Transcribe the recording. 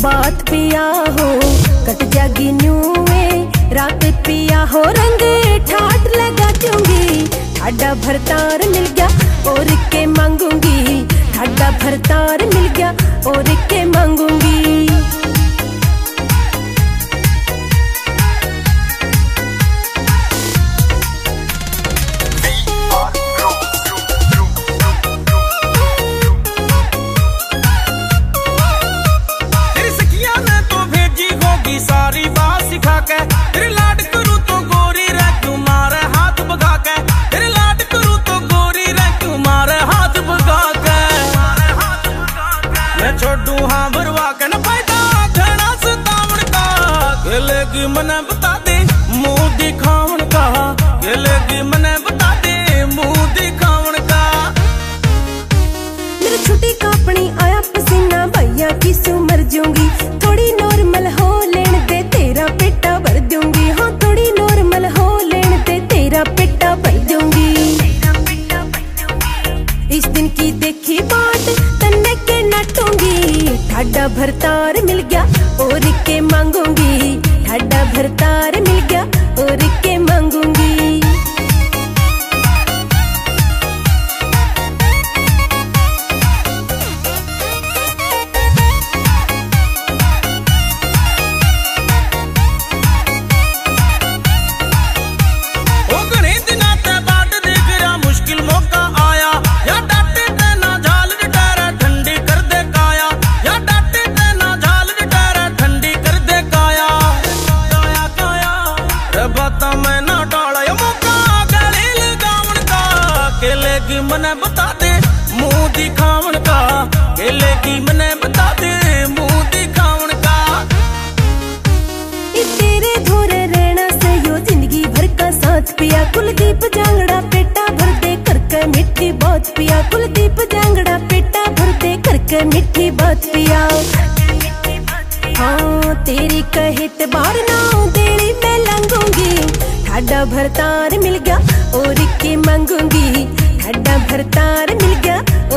बात पिया हो कट जागी न्यूए रात पिया हो रंग ठाट लगा दूंगी। ठाडा भरतार मिल गया और के मांगूंगी, ठाडा भरतार मिल गया और के मांगूंगी। सारी बात सिखा के तेरे लाड करूं तो गोरी रह क्यों मारे हाथ भगा के, तेरे लाड करूं तो गोरी रह क्यों मारे हाथ भगा के। मैं छोड़ू हाँ भरवा के न फायदा घना सतावण का, खेलेगी मने बता दे मुंह दिखावण का, खेलेगी मने बता दे मुंह दिखावण का। मेरी छुट्टी कापनी आया पसीना भैया की सू मर जाऊंगी। थोड़ी नॉर्मल हो तेरा पेटा भर दूंगी, हाँ थोड़ी नॉर्मल हो लेन दे तेरा पेटा भर दूंगी। इस दिन की देखी बाट तन्ने के नटूंगी। ठाडा भरतार मिल गया और के मांगूंगी, ठाडा भरतार मिल गया और के मांगूंगी। खेलेगी मने बता दे मुंह दिखावण का, खेलेगी मने बता दे मुंह दिखावण का। तेरे धोरे रहना से यो जिंदगी भर का साथ पिया। कुलदीप जांगड़ा पेटा भर दे करके मिठी बात पिया, कुलदीप जांगड़ा पेटा भर दे करके मिठी बात पिया। हाँ तेरी कहित बार ना देली मैं लंघूंगी। ठाडा भरतार मिल गया और के मांगूंगी, ठाडा भरतार मिल गया